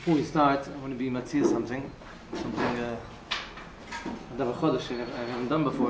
Before we start, I want to be matzir something I haven't done before.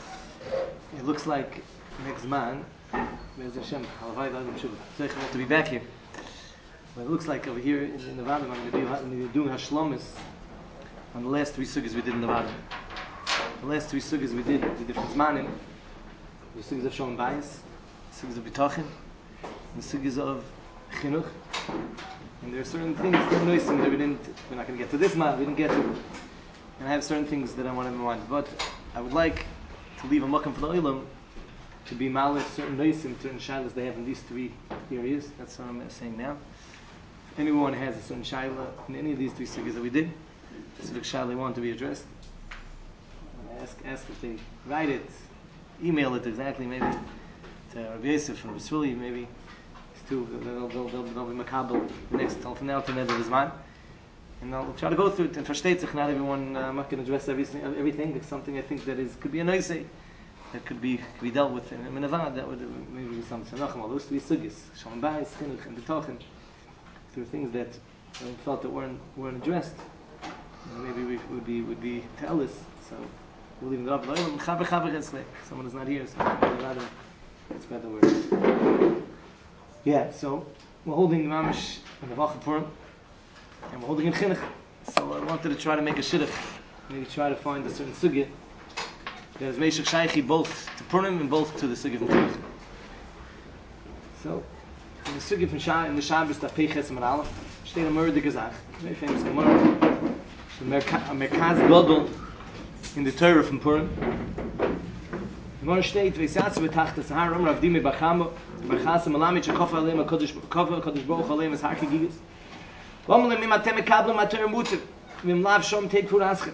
It looks like next man, Be'ez Hashem, halavai v'adam shuva. Zeich to be back here. But it looks like over here in Nevada, I'm going to be doing hashlomis on the last three sugyas we did in Nevada. The last three sugyas we did different zmanim. The sugyas of Shalom Bayis, the sugyas of Bitachon, and the sugyas of Chinuch. And there are certain things that we're not going to get to this man, we didn't get to. And I have certain things that I want to have in mind. But I would like to leave a makom for the Olam to be malish certain noisim, certain shilas they have in these three areas. That's what I'm saying now. If anyone has a certain shilah in any of these three sugyas that we did, specific shilah they want to be addressed, ask if they write it, email it exactly, maybe to Rabbi Yosef from Rasuli, maybe. They'll be makabel next telephone now to the end of his mind. And I'll try to go through it and versteht sich. Not everyone, I'm not going to address everything. It's something I think that could be a nice that could be dealt with in Minavad. That would maybe be some Tzanachim. All those three sugyas, Shalom Bayis, Chinuch, and Bitachon. There were things that I felt that weren't addressed. Maybe would be tell us. So we'll leave it up. Someone is not here, so it's better word. Yeah, so we're holding the Mamish in the Vacha Purim, and we're holding in Chinuch. So I wanted to try to make a shidduch, maybe try to find a certain sugya that is Meshach Shaychi both to Purim and both to the sugya from Chinuch. So, in the sugya from the Shabbos, the Peches and Aleph, steht a Murder Gezach, very famous Gemara, a Merkaz Godel in the Torah from Purim. The Gemara steht, Veisatzu v'tachtas har, Rav Dimi Bachamo, Merchasa Malamit Shekofa Aleim HaKadosh Baruch Aleim Es Harki Gigas. V'omelem im atem mekablim mater mutiv, v'im lav shom teik furaschem.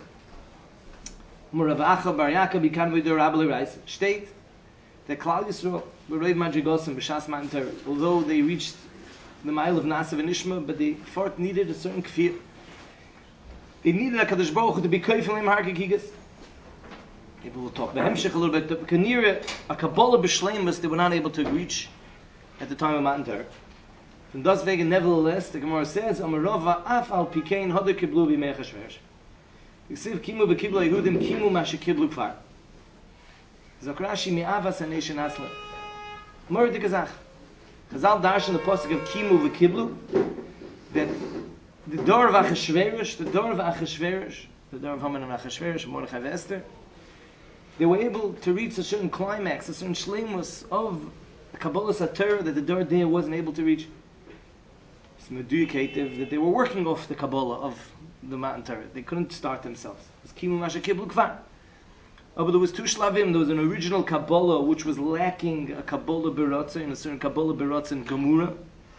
Rav Acha Bar Yaakov Yikan V'yidur Rabbi Reis steht that Klal Yisrael were Reiv Madrigosim b'Shas Matan Torah. Although they reached the mile of Nasav and Ishma, but they fought needed a certain kfir. They needed a Kadosh Baruch Hu to be koifel im Harki Gigas. Maybe we'll talk about Hemshech a little bit. The Kanira, a Kabbalah b'Shleimus, they were not able to reach at the time of Matan Torah. From das wegen, nevertheless, the Gemara says, Amarova af al pikein hoder kiblu b'mei Achashverosh. Yisiv kimu b'kiblu Yehudim kimu ma shekiblu kfar. Zokrashi mi'avas hanei asla. Murder Gezach. Chazal darshan the pasuk of kimu v'kiblu, that the door of Achashverosh, the door of Haman and Achashverosh, Mordechai and Esther, they were able to reach a certain climax, a certain shleimus of the Kabbalah Satorah that the Dor Deah wasn't able to reach. It's meduyikative that they were working off the Kabbalah of the Matan Torah. They couldn't start themselves. It was Kimu Masha Kiblu Kvar. But there was two Shlavim. There was an original Kabbalah which was lacking a Kabbalah Beratza, and a certain Kabbalah Beratza in Gemura.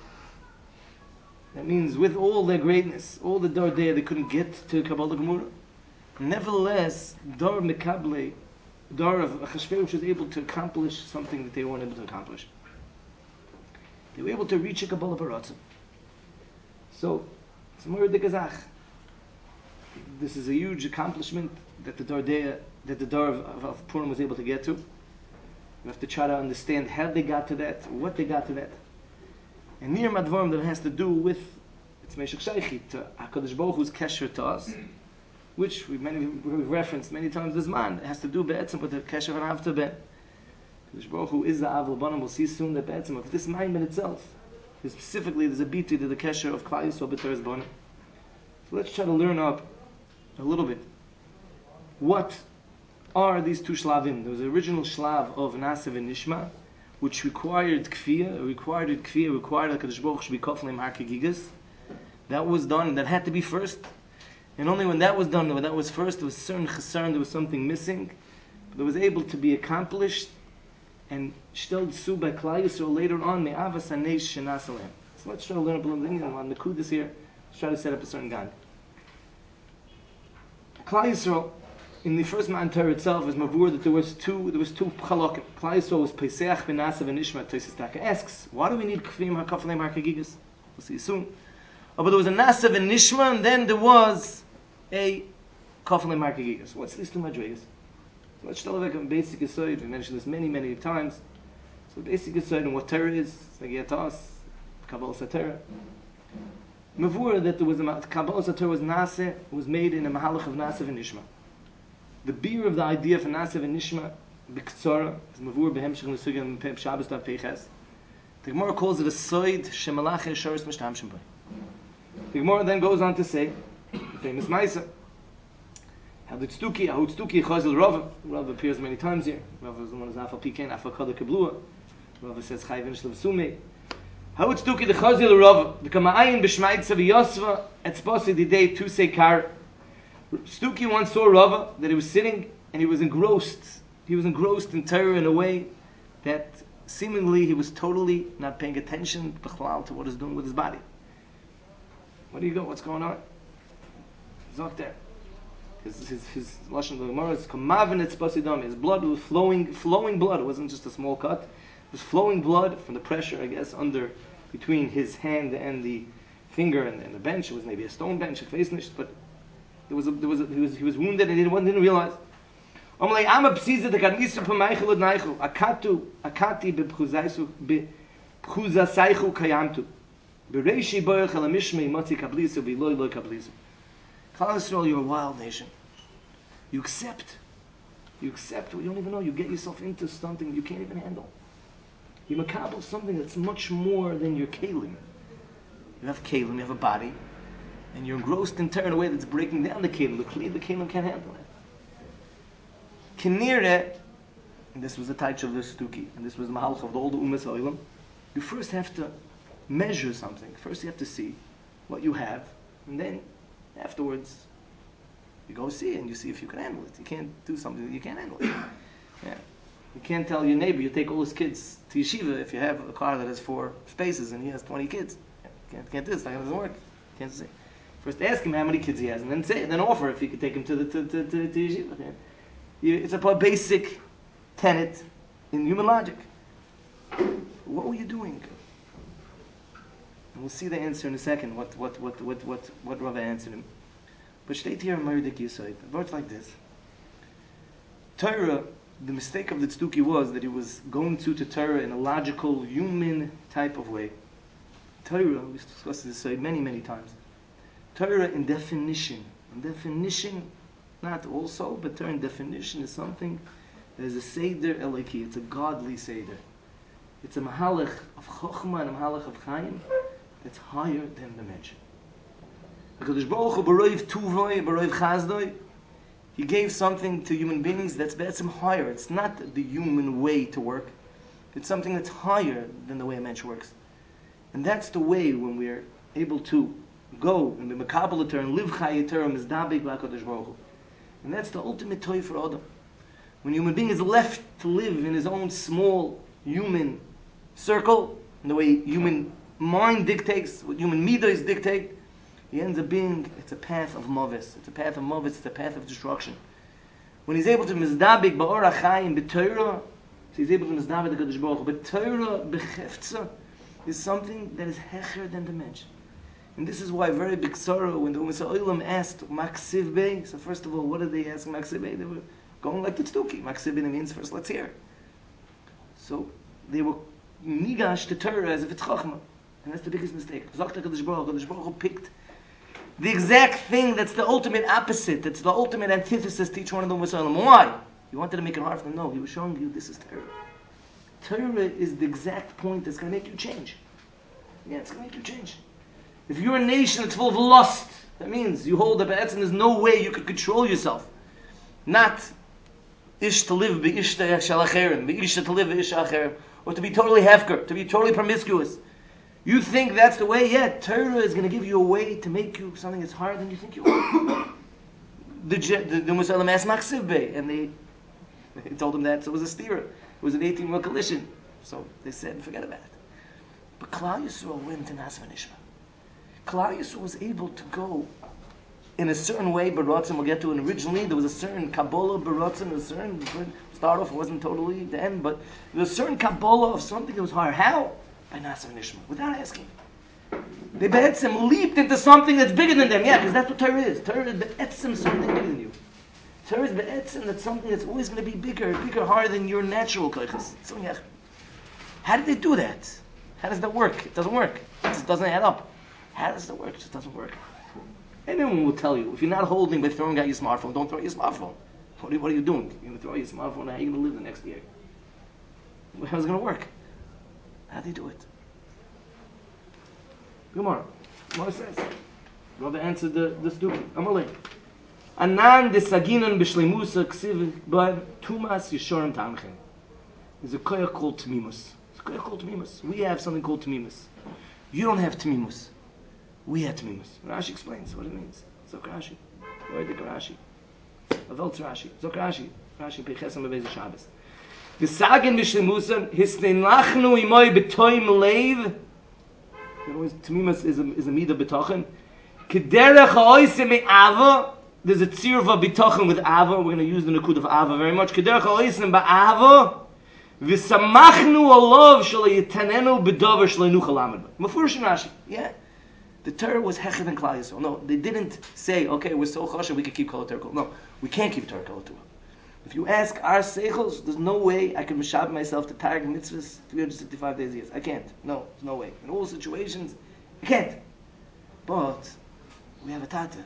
That means with all their greatness, all the Dor Deah, they couldn't get to Kabbalah Gemura. Nevertheless, Dor Mekable, Dor of Achashverosh was able to accomplish something that they weren't able to accomplish. They were able to reach a Kabbalah Baratza. So, it's more the Gezach. This is a huge accomplishment that the Dor Deah, that the Dor of Purim was able to get to. You have to try to understand how they got to that, what they got to that. And near Madvarim that has to do with, it's Meshach Shaychi, to HaKadosh Baruch Hu's kesher to us, which we've referenced many times this man. It has to do be'etzim with the kesher of an Av to Ben. Kadosh Baruch Hu is the Av l'banim. We'll see soon that be'etzim of this mind in itself. Specifically, there's a biti to the kesher of Klal Yisrael b'Torah's banim. So let's try to learn up a little bit. What are these two shlavim? There was the original shlav of Nasav and Nishma, which required kfiyah, required that Kadosh Baruch Hu should be kofel im Harki Gigas. That was done, and that had to be first. And only when that was done, when that was first, there was certain chesron, there was something missing, but it was able to be accomplished and shtel su by Klal Yisrael later on, me'avas hanei shenas aleim. So let's try to learn up a little thing, and on the Kudas here, let's try to set up a certain gan. Klal Yisrael, in the first Matan Torah itself, is mavur that there was two chalakim. Klal Yisrael was Pesach Benasav and Ishma. Tosfos Taka asks, why do we need kfim hakafalei markagigas? We'll see soon. Oh, but there was a Nasav and Nishma, and then there was a Kofel Markagigas. What's these two madrigas? So let's tell you a basic aside. We mentioned this many times. So basic aside on what Torah is, Sagiatas, Kabbalah Satorah. Mavur that there was a Kabbalah Torah was Naseh, was made in a Mahalach of Naseh and Nishma. The beer of the idea for Naseh and Nishma, B'Ktsara, is Mavur B'hem Shech Nesugya and Pep Shabbos Tav Peiches. The Gemara calls it a Soid Shemalach Yesharis Mishtamshim B'ay. The Gemara then goes on to say, the famous Maisa, how Tzduki Chazil Rav. Rav appears many times here. Rav is the one who's Afal Pikein, Afal Kada Kablua. Rav says Chayv Vinish Levsume. How Tzduki the Chazil Rav, the Kama'ayin B'Shmaitza V'Yosva, Etzposi Didei Tuse Kar. Stuki once saw Rava that he was sitting and he was engrossed. He was engrossed in Torah in a way that seemingly he was totally not paying attention to what he's doing with his body. Where do you go? What's going on? He's not there. His Lashon of the Gemara is Kamavin Etzposidam. His blood was flowing blood. It wasn't just a small cut. It was flowing blood from the pressure, I guess, between his hand and the finger and the bench. It was maybe a stone bench, a face nish, but he was wounded and he didn't realize. Amalei Ama Psiza the Karnisu Pamaichel Naichu Akati B'Pchuzasaichu Kayamtu Bereishi Boyach Alamishmei Mati Kablisu V'Loi Loi Kablisu. Klal Yisrael, you're a wild nation. You accept what you don't even know. You get yourself into something you can't even handle. You makabel something that's much more than your kelim. You have kelim, you have a body, and you're engrossed in Torah in a way that's breaking down the kelim. The kelim can't handle it. Kinire, and this was the taich of the Stuki, and this was the mahalach of all the Umas Oilam. You first have to measure something. First you have to see what you have, and then afterwards you go see it and you see if you can handle it. You can't do something that you can't handle it. Yeah. You can't tell your neighbor you take all his kids to yeshiva if you have a car that has 4 spaces and he has 20 kids. You can't do this. It doesn't work. You can't say. First ask him how many kids he has, and then offer if you could take him to yeshiva. Yeah. It's a basic tenet in human logic. What were you doing? And we'll see the answer in a second. What Rava answered him. But state here in Meridik Yisayid, words like this. Torah, the mistake of the Tzduki was that he was going to Torah in a logical, human type of way. Torah, we've discussed this many times. Torah in definition, not also, but Torah in definition is something that is a Seder Eliki. It's a godly Seder. It's a Mahalach of Chochmah and a Mahalach of Chaim that's higher than the mention. Because Baruch Hu B'Roiv Tuvoi, B'Roiv Chazdoi, He gave something to human beings that's betzim higher. It's not the human way to work. It's something that's higher than the way a mensch works. And that's the way when we're able to go and be mekabel and live chayei Torah mizdabek b'HaKadosh Baruch Hu. And that's the ultimate toy for Adam. When a human being is left to live in his own small human circle, and the way human mind dictates, what human midos dictate, he ends up being, it's a path of mavis. It's a path of mavis, it's a path of destruction. When he's able to mizdabek ba'or hachayim b'Torah, so he's able to mizdabek the Kadosh Baruch Hu. But Torah b'chefza is something that is hecher than the mensch. And this is why very big sorrow when the Umas Oilam asked Maksiv Bey. So first of all, what did they ask Maksiv Bey? They were going like the Tzduki. Maksiv Bey means first let's hear. So they were nigash to Torah as if it's Chochmah. And that's the biggest mistake. Kadosh Baruch Hu picked the exact thing that's the ultimate opposite, that's the ultimate antithesis to each one of the Umas Oilam. Why? He wanted to make it hard for them. No, he was showing you this is Torah. Torah is the exact point that's going to make you change. Yeah, it's going to make you change. If you're a nation that's full of lust, that means you hold the ba'etz and there's no way you could control yourself. Not ish to live bi-ish shalacherim, bi-ish to live bi-ish acherim, or to be totally hefker, to be totally promiscuous. You think that's the way? Yeah, Torah is going to give you a way to make you something that's higher than you think you are. The Musalam asked Maksiv Bey, and they told him that, so it was a steerer. It was an 18-year collision. So they said, forget about it. But Klal Yisrael went to Naseh v'Nishma. Klal Yisrael was able to go in a certain way, Baratzim, we'll get to it. Originally, there was a certain Kabbalah, Baratzim, a certain, start off, it wasn't totally the end, but there was a certain Kabbalah of something that was higher. How? By Naseh v'Nishma, without asking. They be'etzim leaped into something that's bigger than them. Yeah, because that's what Torah is. Torah is be'etzim something bigger than you. Torah is be'etzim, that's something that's always going to be bigger, higher than your natural koiches. How did they do that? How does that work? It doesn't work. It just doesn't add up. How does it work? It just doesn't work. Anyone will tell you, if you're not holding by throwing out your smartphone, don't throw your smartphone. What are you doing? You're going to throw your smartphone, how are you going to live the next year? How's it going to work? How do you do it? Gemara says, Rabbi answered the stupid. Amalei. Anan de saginan b'shleimusa ksiv but tumas yishorim tamchem. There's a koyach called tmimus. We have something called tmimus. You don't have tmimus. We have tmimus. Rashi explains what it means. Zok Rashi. Where did Rashi? Aveltz Rashi. Zok Rashi. Rashi peichesam b'beis Shabbos. The sagin b'shleimusa hisneinachnu imoy b'toim leiv. Tmimus is a midah b'tochen. Kederech ha'oisem me'ava. There's a tzirva b'tochen with ava. We're going to use the nakud of ava very much. Kederech ha'oisem ba'ava. V'samachnu alav shalei yitanenu b'dover shalei nuchal lamed. Mefurish Rashi. Yeah. The Torah was heched and klal Yisrael. No, they didn't say, okay, we're so chashav we can keep kol Torah. No, we can't keep Torah kol Torah. If you ask our seichels, there's no way I can mishab myself to targ mitzvahs 365 days a year. I can't. No, there's no way. In all situations, I can't. But we have a tata.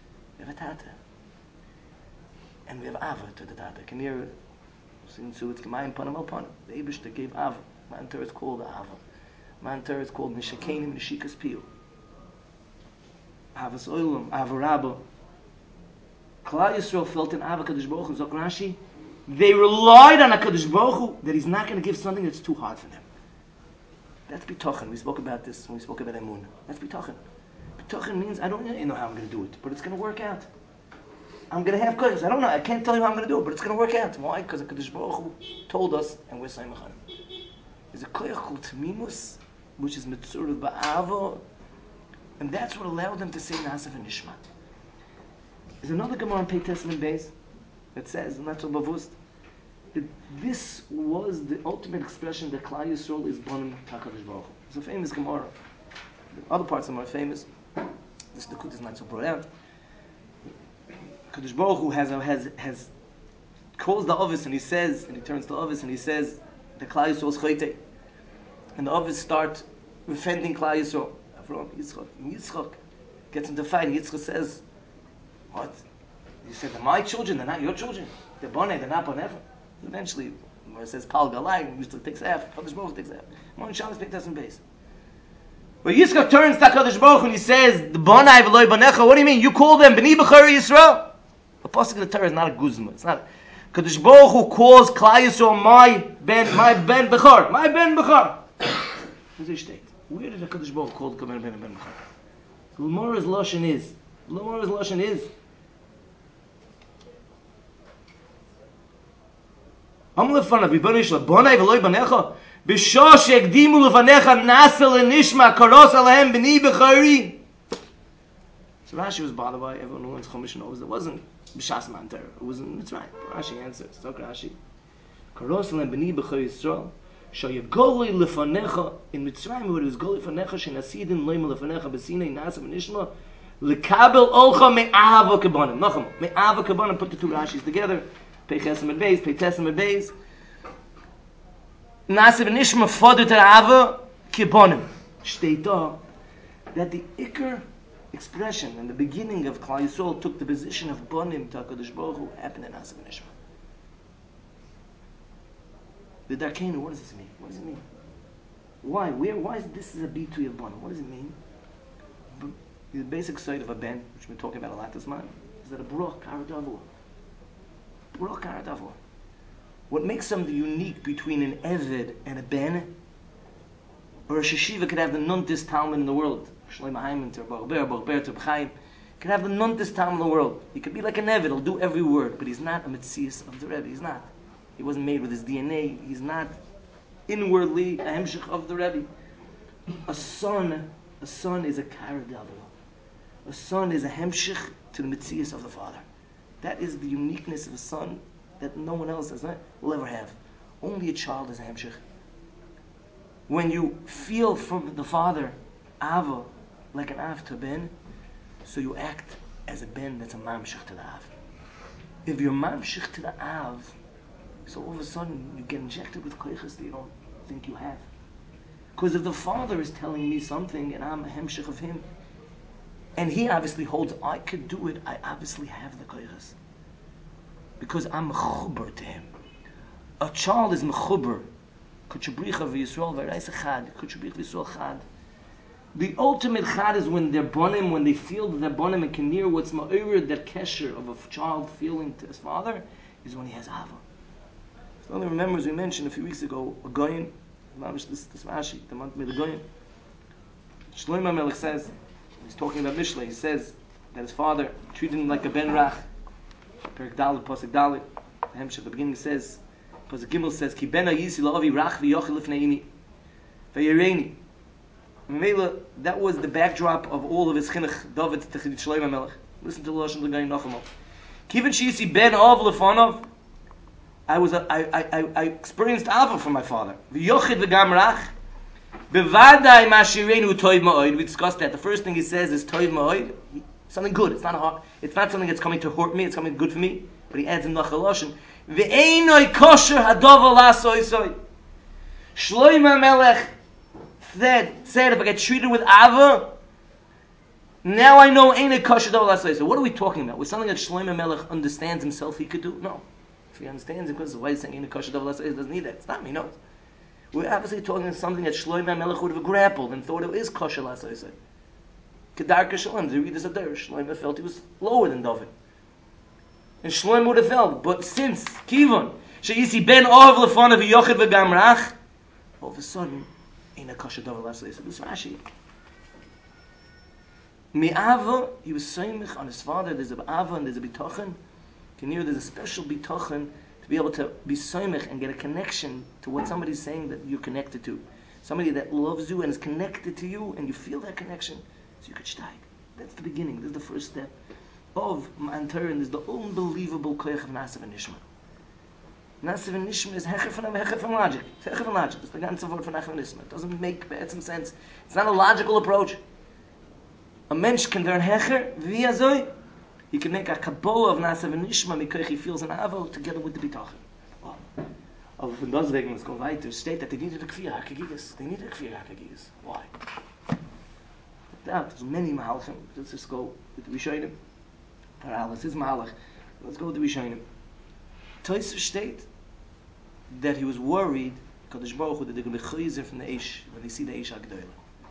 And we have ava to the tata. Can you sing to it? Gemayim panim al panim. The Eibishter gave ava. Man Torah is called ava. Man Torah is called mishakenim nishikas piyu. Avas oilam, ava rabba. Klal Yisrael felt in ava Kadosh Baruch Hu. Zok Rashi, they relied on a Kadosh Baruch Hu that He's not going to give something that's too hard for them. That's bitochen. We spoke about this when we spoke about emunah. That's bitochen. Bitochen means I don't know how I'm going to do it, but it's going to work out. I'm going to have koyach. I don't know. I can't tell you how I'm going to do it, but it's going to work out. Why? Because the Kadosh Baruch Hu told us, and we're saying mechan. There's a koyach called tmimus, which is mitzurah ba'ava, and that's what allowed them to say Naaseh and Nishma. There's another Gemara in Pei Testament Beis that says, not so bavust, that this was the ultimate expression that Klal Yisrael is bonim HaKadosh Baruch Hu. It's a famous Gemara. The other parts are more famous. This Likud is not so brought out. Kadosh Baruch Hu has calls the Ovis and he says, and he turns to Ovis and he says, the Klal Yisrael is chayte. And the Ovis start defending Klal Yisrael. Avram, Yitzchak gets into fight. Yitzchak says, what? You said, they're my children, they're not your children. They're boneh, they're not boneh. Eventually, where it says Pal Galai, Yitzchak takes half, Kadosh Baruch Hu takes half. Mon Shabbos Pei Testament Beis. But Yitzchak turns to HaKadosh Baruch Hu and he says, the bonai v'loi bonecha, what do you mean? You call them B'nai B'chor Yisrael? The pasuk of the Torah is not a guzma. It's not. Kadosh Baruch Hu calls Klal Yisrael my ben Bechor. My ben Bechor. Where did HaKadosh Baruch Hu call the ben Bechor? L'mora's lashon is. Am lefanav b'bonei shel bonai v'loi bonecha b'shah she'ekdimu lefanecha nasa lenishma karos alehem b'nai b'chori. So Rashi was bothered by everyone who learns Chumash knows it wasn't b'shas man Torah. It wasn't Mitzrayim. Rashi answers. Talk Rashi. Karos alehem b'nai b'chori Yisrael sheyagolei lefanecha in Mitzrayim where it was golei lefanecha shenasidin loim lefanecha b'sinei nasa v'nishma lekabel olcha me'ava kabanim. Nacham me'ava kabanim. Put the two Rashis together. Pei Testament Beis. Nasa v'nishma fodder terava kabanim. Steht da that the ikar expression and the beginning of Klal Yisrael took the position of bonim to HaKadosh Baruch Hu happened in Nasa v'nishma. The Darkenu, what does this mean? What does it mean? Why? Why is this a bitui of bonim? What does it mean? The basic side of a ben, which we're talking about a lot this month, is that a bruch karadavur. What makes something unique between an eved and a ben, or a sheshiva could have the nuntest talmud in the world. Shlomo Hayman to Bar to B'chaim could have the nuntest talmud in the world. He could be like an eved, he'll do every word, but he's not a metzias of the Rebbe. He's not. He wasn't made with his DNA. He's not inwardly a hemshich of the Rebbe. A son is a karadavur. A son is a hemshich to the metzias of the father. That is the uniqueness of a son that no one else will ever have. Only a child is a hemshich. When you feel from the father ava like an av to a ben, so you act as a ben that's a mamshich to the av. If you're mamshich to the av, so all of a sudden you get injected with koiches that you don't think you have. Because if the father is telling me something and I'm a hemshich of him, And he obviously holds, I could do it, I obviously have the koyches. Because I'm mechuber to him. A child is mechuber. Kutshabricha v'Yisrael v'Reis Echad. Kutshabricha v'Yisrael Chad. The ultimate chad is when they're bonim, when they feel that they're bonim and can hear what's ma'ir, that kesher of a child feeling to his father, is when he has ava. So only remember, as we mentioned a few weeks ago, a goyin, this Rashi, the month made a goyin. Shlomo HaMelech says, he's talking about Mishlei, he says that his father treated him like a ben rach. Perek Dalet, Pasuk Dalet, the Hemshech, the beginning says, Pasuk Gimel says, Ki ben ha'yisi la'avi rach v'yochel lifnei imi, v'yireini. That was the backdrop of all of his chinuch, David to Shlomo HaMelech. Listen to the Lashon L'Gayin Nachamol. Kivin she'isi ben av lefanov, I experienced ava from my father. V'yochid v'gam rach, bevadai ma'ashireinu toiv ma'od. We discussed that. The first thing he says is toiv ma'od, something good. It's not something that's coming to hurt me. It's something good for me. But he adds in the Lashon, v'einoi kosher hadavar la'soisoi. Shlomo HaMelech said, if I get treated with ava, now I know ain't a kosher davar la'asoi. So what are we talking about? With something that Shlomo HaMelech understands himself he could do? No. If he understands it, because why is he saying ain't a kosher davar la'asoi? He doesn't need that. It's not me, no. We're obviously talking about something that Shlomo HaMelech would have grappled and thought it is kosher la'asoi. Kedarka Shalom, the readers of Derish, Shlomo felt he was lower than David. And Shlomo would have felt, but since Kivon, she'isi ben ov lefanav v'yochid v'gam rach, all of a sudden, ain't a kosher davar la'asoi. So this Rashi. Mi'ava, he was soymich on his father. There's a ava and there's a bitochen. There's a special bitochen to be able to be soymich and get a connection to what somebody's saying that you're connected to. Somebody that loves you and is connected to you, and you feel that connection, so you could steig. That's the beginning. This is the first step of Ma'an Torah, and this is the unbelievable koyach of Nasav and Nishma. Nasav and Nishma is hecher from logic. It's hecher from logic. It's the ganze word from Nasav and Nishma. It doesn't make some sense. It's not a logical approach. A mensch can learn hecher via zoi. He can make a kabbalah of Nasav and Nishma because he feels an avo together with the bitachon. Aber von deswegen, let's go weiter, steht that they needed a kfir hakegigas. They needed a kfir hakegigas. Why? There's many mahalchim. Let's just go with the Rishonim. Paralis is mahalach. Let's go with the Rishonim. Tosfos state that he was worried, Kadosh Baruch Hu, that they're going to be chayzer from the Eish when they see the Eish HaGdolah.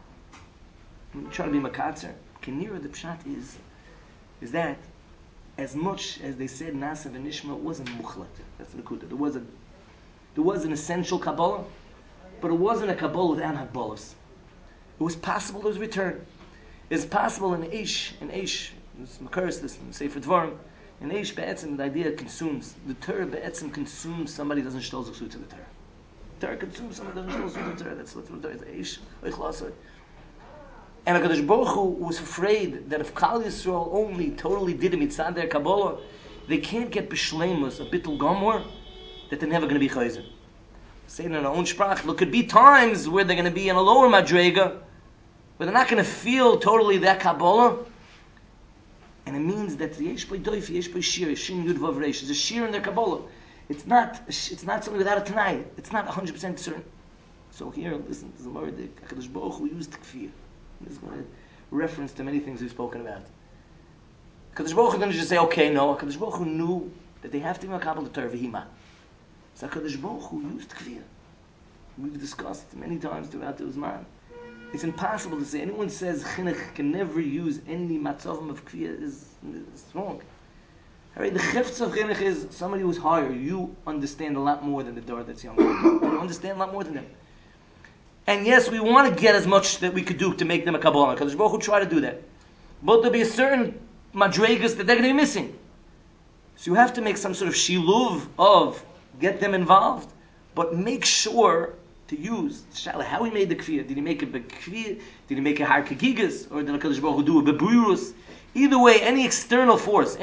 I'm trying to be makatzer. Kenira, the pshat is that as much as they said Nasav and Nishma, it wasn't muchlat. That's the Nakuda. There was an essential Kabbalah, but it wasn't a Kabbalah with Anhagbolas. It was possible there was return. It's possible in Eish, this Makaris, this Sefer Dvarim, in Eish Be'etzim, the idea consumes. The Torah Be'etzim consumes somebody doesn't shtel zechut to the Torah. Torah consumes somebody doesn't shtel zechut to the Torah. That's what the Torah is. Eish, Oich. And HaKadosh Baruch Hu was afraid that if Klal Yisrael only totally did a mitzad their Kabbalah, they can't get b'shleimus, a bittul gomor, that they're never going to be chayzer. Saying in our own sprach, there could be times where they're going to be in a lower madrega, but they're not going to feel totally that Kabbalah. And it means that the Yesh B'y Doif, Yesh B'y Shir, Shin Yud Vav Reish, there's a Shir in their Kabbalah. It's not something without a Tanai. It's not 100% certain. So here, listen, there's a word that HaKadosh Baruch Hu used Kfir. This is going to reference to many things we've spoken about. HaKadosh Baruch Hu didn't just say, okay, no. HaKadosh Baruch Hu knew that they have to be makabel the Torah v'hima. So HaKadosh Baruch Hu used Kfir. We've discussed many times throughout the Uzman. It's impossible to say. Anyone says chinuch can never use any matzavim of Kfir is wrong. Right? The chefetz of chinuch is somebody who's higher. You understand a lot more than the door that's younger. You understand a lot more than them. And yes, we want to get as much that we could do to make them a Kabbalah. Because Baruch Hu try to do that. But there'll be a certain madregas that they're going to be missing. So you have to make some sort of shiluv of get them involved, but make sure to use how he made the kfir. Did he make it bekfir? Did he make it har kagigas? Or did HaKadosh Baruch Hu do it bebrurus? Either way, any external force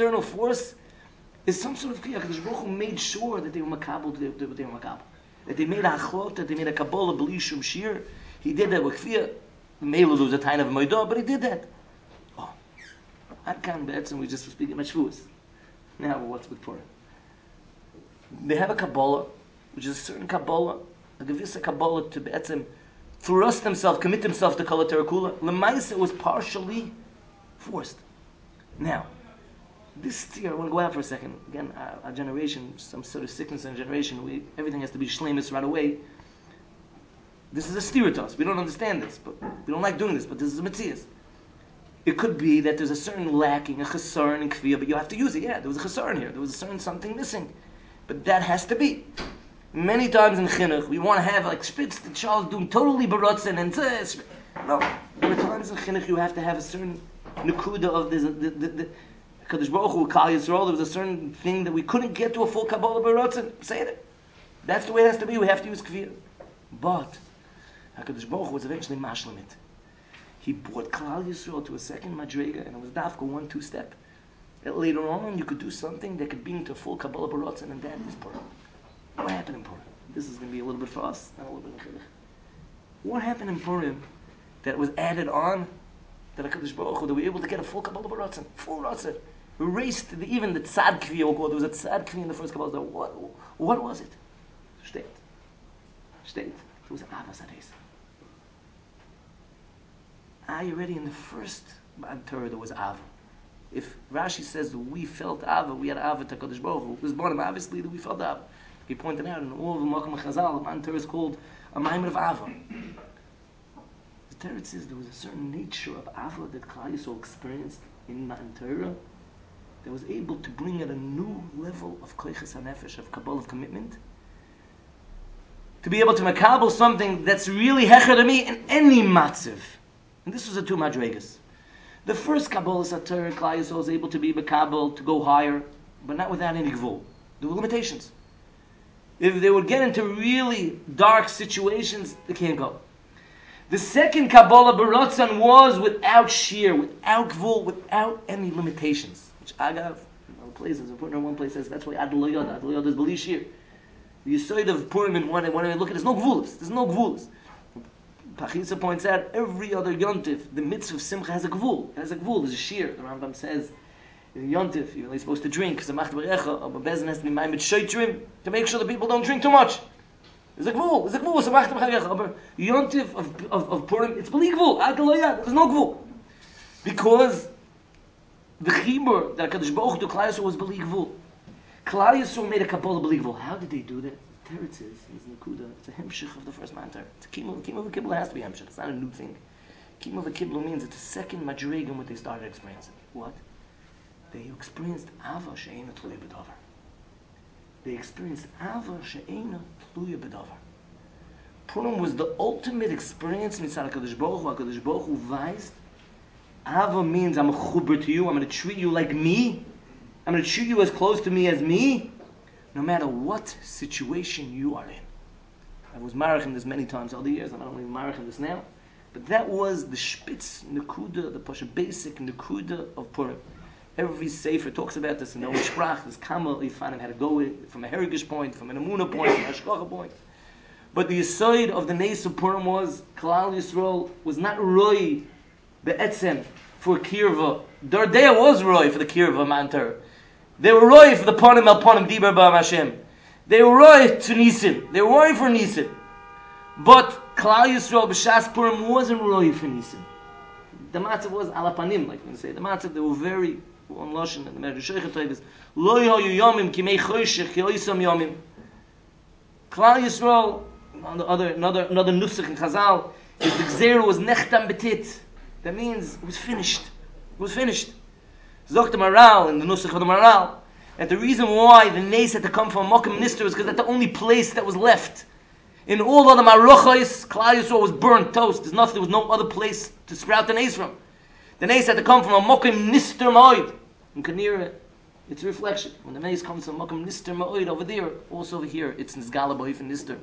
is some sort of kfir. HaKadosh Baruch Hu made sure that they were makabel, they were makabel. That they made a achlot, that they made a kabbalah b'lishum shir. He did that with kfir. Meilu was a time of moedah, but he did that. Oh, Ad kan be'etzim we just were speaking about Shavuos. Now what's with Purim? They have a kabbalah, which is a certain kabbalah, a gevisa kabbalah to be'etzim thrust themselves, commit themselves to Kol HaTorah Kula. L'maisa was partially Forced. Now, this steer, I want to go out for a second. Again, our generation, some sort of sickness in our generation, everything has to be shlemus right away. This is a steer to us. We don't understand this, but we don't like doing this, but this is a metzias. It could be that there's a certain lacking, a chesron in kfiyah, but you have to use it. Yeah, there was a chesron here. There was a certain something missing. But that has to be. Many times in chinuch, we want to have like spitz the child doing totally barotzen and no. There are times in chinuch you have to have a certain nekuda of the Kadosh Baruch Hu, Kal Yisrael. There was a certain thing that we couldn't get to a full Kabbalah barotzen. Say it. That's the way it has to be. We have to use kfiyah. But HaKadosh Baruch Hu was eventually mashlim it. He brought Klal Yisrael to a second madrega, and it was dafka 1-2 step. That later on, you could do something that could bring to a full Kabbalah barotzen, and that is Purim. What happened in Purim? This is going to be a little bit for us, and a little bit in Chinuch. What happened in Purim that was added on that HaKadosh Baruch Hu, that we were able to get a full Kabbalah barotzen, full rotzen, erased even the tzad kvi, there was a tzad kvi in the first Kabbalah. What was it? Steht. It was Avas Ades. Already in the first Torah there was Ava. If Rashi says that we felt Ava, we had Ava to Kadosh Baruch Hu, it was born obviously that we felt Ava. He pointed out in all of the Makom Chazal, the Torah is called a Maimer of Ava. The Torah says there was a certain nature of Ava that Klal Yisrael experienced in Matan Torah that was able to bring at a new level of Koiches HaNefesh, of Kabbalah, of commitment, to be able to makabel something that's really hecher to me in any matziv. And this was the two madregas. The first Kabbalah Sator, Klal Yisrael was able to be makabel, to go higher, but not without any gvul. There were limitations. If they would get into really dark situations, they can't go. The second Kabbalah Baratzan was without shear, without gvul, without any limitations. Which Agav, in other places, one place says that's why Ad Lo Yod is beli shear. The Yesod of Purim, and when I look at it, there's no gvulis. Pachisa points out every other yontif, the mitzvah of simcha has a gvul. It has a gvul. There's a shear. The Rambam says in yontif you're only supposed to drink because the macht berecha or bezin has to be ma'amid shoitrim to make sure that people don't drink too much. There's a gvul. There's a gvul. So macht berecha. But yontif of Purim, it's beli gvul. Ad lo yad. There's no gvul because the chibur that Kadosh Baruch Hu Klal Yisrael was beli gvul. Klal Yisrael made a Kabbalah beli gvul. How did they do that? Teretz is Nekuda. It's a hemshich of the first man Torah. It's a kimo v'kibla has to be hemshich. It's not a new thing. Kimo v'kibla means it's a second madrega in what they started experiencing. What? They experienced Ava she'ena tluya b'davar. They experienced Ava she'ena tluya b'davar. Purim was the ultimate experience mitzad HaKadosh Baruch Hu. HaKadosh Baruch Hu vised. Ava means I'm a chuber to you. I'm going to treat you like me. I'm going to treat you as close to me as me. No matter what situation you are in. I was marach in this many times all the years. I'm not only marach in this now. But that was the spitz nekuda, the pasha basic nekuda of Purim. Every sefer talks about this in the Old Sprach. This Kamal Ifanim had to go from a heritage point, from an Emunah point, from a Hashgacha point. But the Yesod of the Nes of Purim was Klal Yisrael was not Roy be'etzem for Kirva. Dardea was Roy for the Kirva Mantar. They were roy for the Panim El Panim Dibar Ba'am Hashem. They were roy to Nisim. They were roy for Nisim. But Klal Yisrael B'Shas Purim wasn't roy for Nisim. The matzav was alapanim, like we say. The matzav, they were very on Lashon, and the Medrash Sheikh Tavis. Lo yoyu yomim kimei choshech yoisam yomim. Klal Yisrael, another nusach in Chazal, is the Gzeru was nechtam betit. That means it was finished. It was finished. Zok the Maral in the Nusach of the Maral, that the reason why the Nes had to come from a Mokum Nister is because that's the only place that was left. In all other Marochos, Klal Yisrael was burnt toast. There was no other place to sprout the Nes from. The Nes had to come from a Mokum Nister Ma'od. In Kanira, it's a reflection. When the Nes comes from a Mokum Nister Ma'od over there, also over here, it's Nizgala Ba'if and Nister.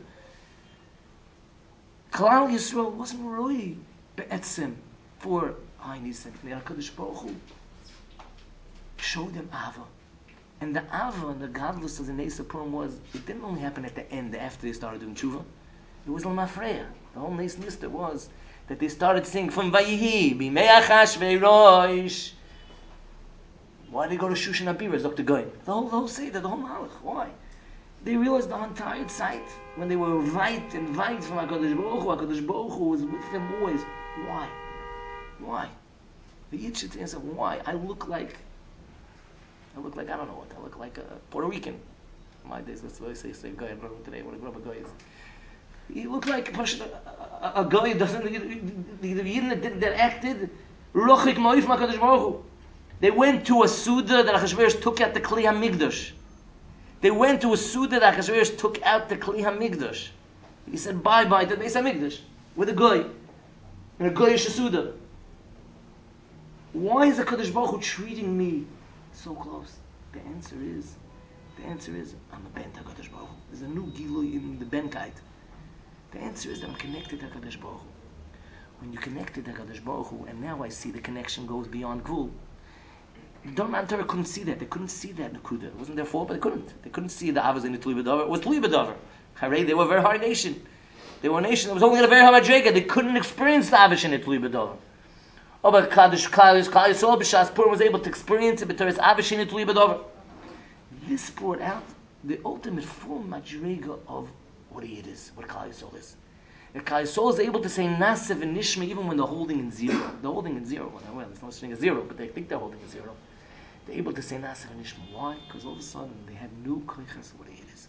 Klal Yisrael wasn't really be'etzim for Nisim. The HaKadosh Baruch Hu showed them Ava. And the Ava and the godless of the Nes of Purim was, it didn't only happen at the end after they started doing tshuva. It was L'mafreya. The whole Nes Nister was that they started singing from Vayihi, B'mei Achashverosh. Why did they go to Shushan Abira, Dr. Goy? The whole Seder, the whole Malach. Why? They realized the entire site, when they were vayt from HaKadosh Baruch Hu was with them always. Why? The Yitzhak is why I look like I don't know what. I look like a Puerto Rican. In my days, that's what I say guy. I don't know today what a grubber guy is. He looked like a guy doesn't. The Yidden that acted rochik moif makadosh baruch Hu. They went to a Suda that Achashverosh took out the Kli HaMikdash. They went to a Suda that Achashverosh took out the Kli HaMikdash. He said bye-bye to the Beis HaMikdash with a guy. In a Goyish Suda. Why is the Kadosh Baruch Hu treating me so close? The answer is, I'm a Ben to HaKadosh Baruch Hu. There's a new Gilui in the Benkite. The answer is that I'm connected to HaKadosh Baruch Hu. When you're connected to HaKadosh Baruch Hu, and now I see the connection goes beyond Gvul. Dorman Torah couldn't see that. They couldn't see that Nakuda. It wasn't their fault, but they couldn't. They couldn't see the Avos in the Tuli B'Dover. It was Tuli B'Dover. They were a very hard nation. They were a nation that was only in a very hard Madrega. They couldn't experience the Avish in the Tuli B'Dover. Oh, but Klal Yisrael B'Shas Purim was able to experience it, but there is Avish in the Tuli B'Dover. This brought out the ultimate full Madrega of what it is, what Klal Yisrael is. If Klal Yisrael is able to say Nasev and Nishma even when they're holding in zero. They're holding in zero. Well, there's no such thing as zero, but they think they're holding in zero. They're able to say Nasev and Nishma. Why? Because all of a sudden they had new koichas of what it is.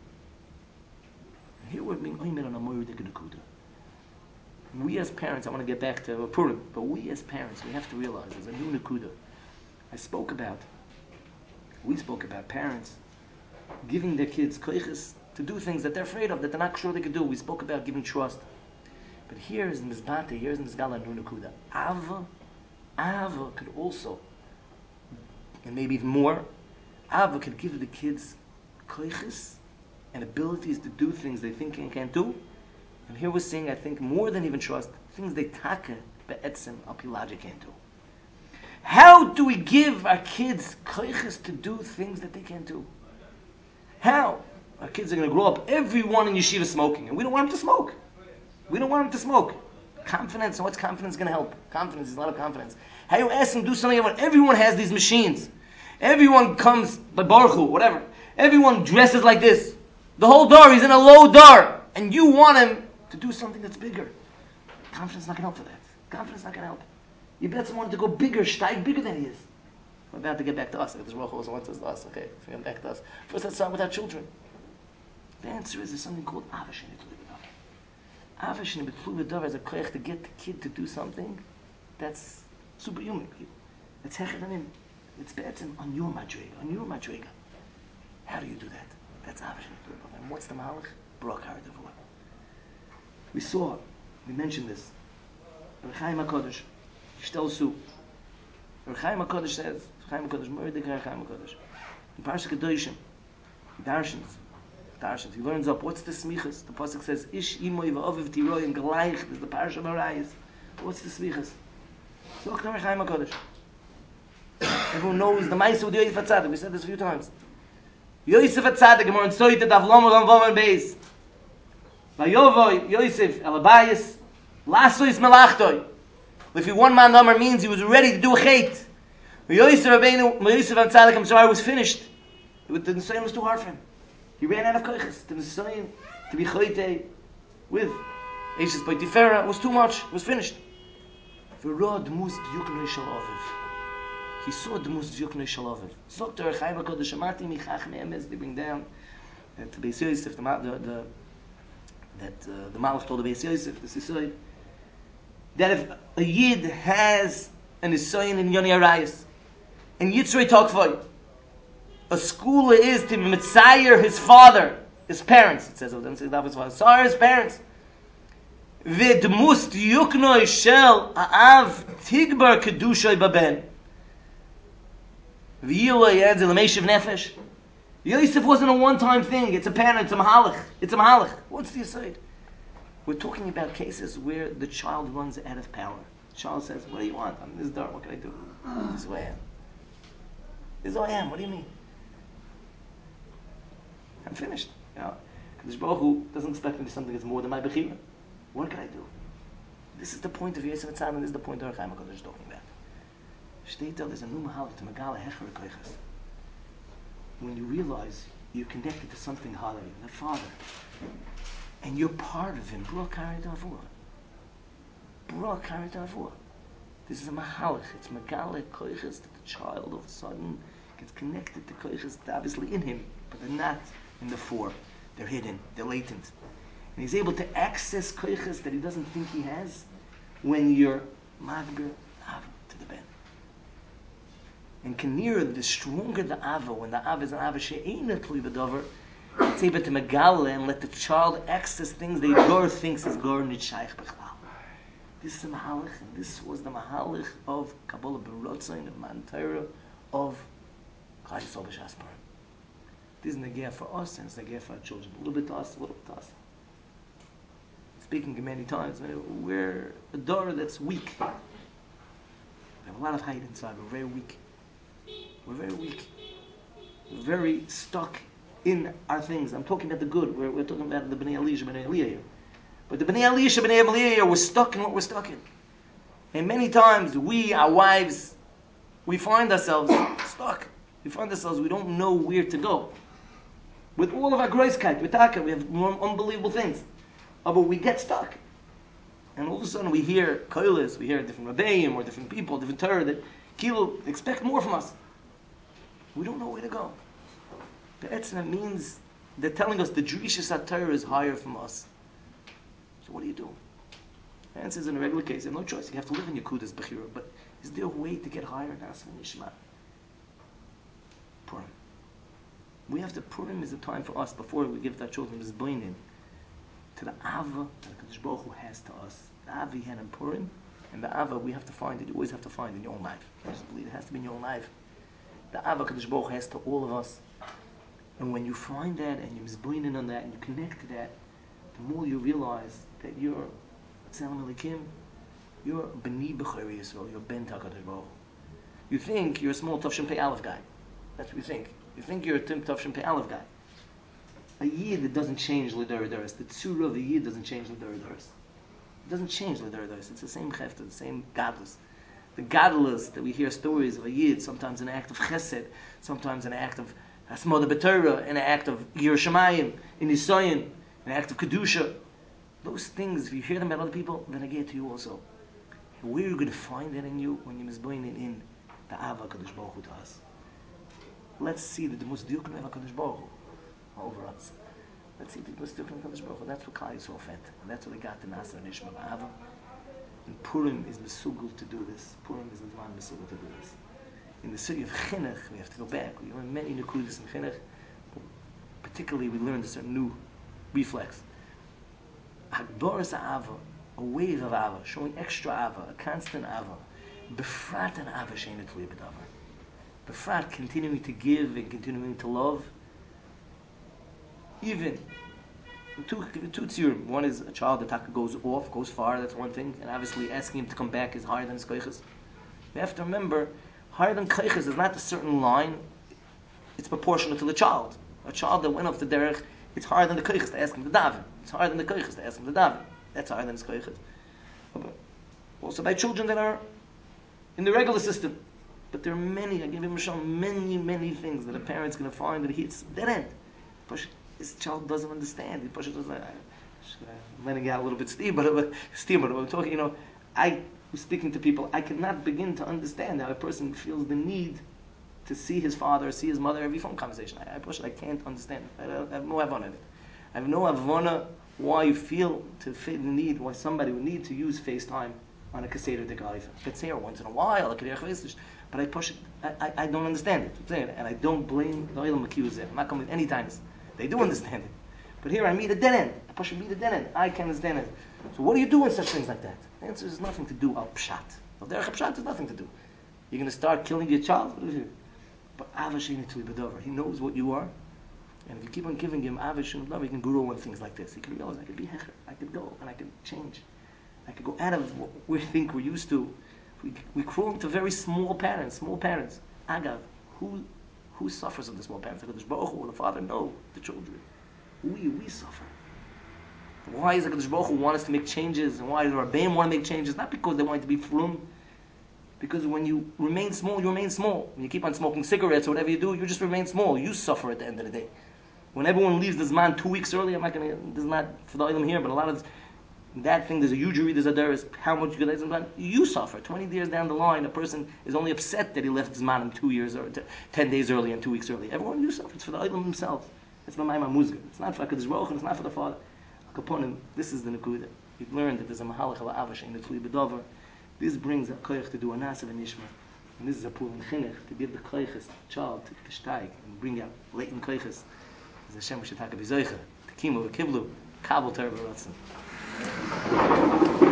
And here we're being oimed on a moyer de Gedukuda. We as parents, I want to get back to Purim, but we as parents, we have to realize there's a new Nakuda. We spoke about parents giving their kids koichas to do things that they're afraid of, that they're not sure they could do. We spoke about giving trust. But here is Mizbate, here is Mizgala Nu Nakuda. Ava could also, and maybe even more, Ava could give the kids koichas and abilities to do things they think and can't do. And here we're seeing, I think, more than even trust, things they taka be'etzem apilaja can't do. How do we give our kids koichas to do things that they can't do? How? Our kids are going to grow up, everyone in yeshiva smoking, and we don't want them to smoke. We don't want them to smoke. Confidence, and what's confidence going to help? Confidence is a lot of confidence. How you ask them to do something when everyone has these machines? Everyone comes, by Baruch Hu, whatever. Everyone dresses like this. The whole door, he's in a low door. And you want him to do something that's bigger. Confidence is not going to help for that. Confidence is not going to help. You bet someone to go bigger, steig bigger than he is. We're about to get back to us. If the Baruch Hu also wants us to us, okay, so get back to us. First, let's start with our children. The answer is there's something called Avash in Betlu B'Davar. Avash in Betlu B'Davar is a koyach to get the kid to do something that's superhuman. It's hechadanim. It's be'etzim on your madrega. How do you do that? That's Avash in Betlu B'Davar. And what's the malach? Barak HaRadavur. We mentioned this. Rechaim HaKodesh, Shtel Su. Rechaim HaKodesh says, Rechaim HaKodesh, Mordecai Rechaim HaKodesh. In Parsha Kedoshim, he darshans. He learns up, what's the smichas? The pasuk says, Ish imoy va'oviv tiroyim gleich. There's the Parsha Barayis. What's the smichas? So Rechaim HaKodesh. Everyone knows the Maisa with Yosef HaTzadik. We said this a few times. Yosef HaTzadik, Gemara in Soita, Dav Lomod on Voman Beis. Vayovoy, Yosef, Elabayis, Lasois Melachtoi. If he one man number means he was ready to do a chait. Yosef HaTzadik, was finished. The Nisayon was too hard for him. He ran out of koiches. The Nisayon, to be chayte with Eishes Potifera, was too much. It was finished. V'rod mus d'yuknoi shel Oviv. He saw the mus d'yuknoi shel Oviv. Zokter Rechaim HaKodesh, Amati Michach Me'emes, they bring down to Beis Yosef, the Malach told the Beis Yosef, the Sisoy, that if a Yid has an Nisayon in Yoni Arayis, and Yitzrei Tokvoy, a skula is to Mitzayer his father, his parents, it says, it doesn't say that his father, sorry, his parents. V'dmus d'yuknoi shel ha'av tigbar kedushay baben. V'yiloi yedze l'meishiv nefesh. Yosef wasn't a one-time thing. It's a pattern. It's a mahalach. What's the aside? We're talking about cases where the child runs out of power. The child says, what do you want? I'm in this door. What can I do? This is who I am. This is who I am. What do you mean? I'm finished. Kadosh Baruch Hu doesn't expect me to do something that's more than my bechira. What can I do? This is the point of Yosef HaTzadik, and this is the point of Rechaim HaKodesh is talking about. Shteitel, there's a new mahalach to Megala Hecher Koiches. When you realize you're connected to something higher, the Father, and you're part of Him, Barak HaRadavur. This is a mahalach. It's megale koiches that the child all of a sudden gets connected to koiches that are obviously in him, but they're not in the fore. They're hidden. They're latent. And he's able to access koiches that he doesn't think he has when you're magber ava to the ben. And kanir, the stronger the ava, when the ava is an ava she'ena tli b'davar, it's able to megale and let the child access things that Gor thinks is Gor nit shaykh b'chlal. This is the mahalach, and this was the mahalach of Kabbalah B'Rotzain, of Matan Torah, of Klal Yisrael B'Shas Purim. This is negeh for us, and it's negeh for our children. A little bit to us, a little bit to us. Speaking many times, we're a door that's weak. We have a lot of height inside. We're very weak. We're very weak. We're very stuck in our things. I'm talking about the good. We're talking about the Bnei Elisha, Bnei Eliyah here. But the Bnei Elisha, Bnei Eliyah, we're stuck in what we're stuck in. And many times, we, our wives, we find ourselves stuck. We find ourselves, we don't know where to go. With all of our groiskeit, we have unbelievable things. But we get stuck. And all of a sudden we hear koiles, we hear different rabbeim or different people, different Torah that kilo expect more from us. We don't know where to go. Be'etzem means they're telling us the Drishas HaTorah is higher from us. So what do you do? The answer is in a regular case, you have no choice. You have to live in Yekudas Bechira. But is there a way to get higher? Nas Nishma. Purim. We have to, Purim is a time for us, before we give our children this boinin, to the Ava that Kadosh Baruch Hu has to us. The Ava he had in Purim, and the Ava we have to find it. You always have to find in your own life. You just believe it has to be in your own life. The Ava Kadosh Baruch Hu has to all of us. And when you find that, and you're misboinin on that, and you connect to that, the more you realize that you're Tzelem Elikim, you're B'ni B'chari Yisrael, you're Ben HaKadosh Baruch Hu. You think you're a small Tavshin Pei Aleph guy. That's what you think. You think you're a Tim Tavshin Pei Aleph guy. A Yid that doesn't change L'Dor Doris. The Tzura of a Yid doesn't change L'Dor Doris. It doesn't change L'Dor Doris. It's the same Chefta, the same Gadlus. The Gadlus that we hear stories of a Yid, sometimes an act of Chesed, sometimes an act of Hasmoda B'Torah, an act of Yerushalayim, in Nisayin, an act of Kedusha. Those things, if you hear them about other people, then I get to you also. And where are you going to find that in you when you're misboinin in the Ava Kadosh Baruch Hu to us? Let's see the most diukim of Kadosh Baruch Hu over us. Let's see the most diukim of Kadosh Baruch Hu. That's what Klal Yisrael fed, and that's what they got the Nasa and Nishma Ava. And Purim is mesugul to do this. Purim is the Zman mesugul to do this. In the city of Chinuch, we have to go back. We learn many nekudas in Chinuch. Particularly, we learned a certain new reflex. Hagdoras Ava, a wave of Ava, showing extra Ava, a constant Ava. Befrat an Ava she'ena tluya b'davar. Befrat, continuing to give and continuing to love. Even two tzirim. One is a child that goes off, goes far, that's one thing. And obviously asking him to come back is higher than his koiches. We have to remember, higher than koiches is not a certain line. It's proportional to the child. A child that went off the derech, it's higher than the koiches to ask him to daven. It's higher than the koiches to ask him to daven. That's higher than his koiches. Also by children that are in the regular system. But there are many, I give him many things that a parent's going to find that it's dead end. His child doesn't understand. I'm letting out a little bit steam, but I'm talking, I was speaking to people, I cannot begin to understand how a person feels the need to see his father, see his mother every phone conversation. I can't understand. I have no avona of it. I have no avona why you feel the need, why somebody would need to use FaceTime on a Kaseder de Galifa. It's here once in a while, but I don't understand it. And I don't blame the Olam Akiyuzeh. I'm not coming with any times. They do understand it. But here I meet a dead end. I meet a dead end. I can't understand it. So what do you do in such things like that? The answer is nothing to do al pshat. Al derech pshat is nothing to do. You're going to start killing your child? But Ava she'ena tluya b'davar. He knows what you are. And if you keep on giving him Ava she'ena tluya b'davar, he can grow in things like this. He can realize I could be hecher. I could go and I could change. I could go out of what we think we're used to. We crawl into very small patterns. Agav, who suffers of the small patterns? The Baruch Hu, the Father? No, the children. We suffer. Why is the Kadosh Baruch Hu want us to make changes? And why does Rabbeim want to make changes? Not because they want to be frum. Because when you remain small, you remain small. When you keep on smoking cigarettes or whatever you do, you just remain small. You suffer at the end of the day. When everyone leaves this man 2 weeks early, there's not for the Olam here, but a lot of That thing, there's a huge reader's adoris, how much good you suffer. 20 years down the line, a person is only upset that he left his man 2 years or 10 days early and 2 weeks early. Everyone you suffer. It's for the Eilam themselves. It's for Maimah Muzgar. It's not for HaKadosh Baruch Hu, it's not for the Father. Kaponim, this is the Nekuda. You've learned that there's a Mahalach Ha'avash in the Tli B'Dover. This brings a koich to do a Nasav and Nishma. And this is a pool in Chinuch, to give the koiches, the child, to steig, and bring out latent koiches. As Hashem Shetaka B'Zoicha, to Kimu, Kiblu, Kabel Terba Ratzin.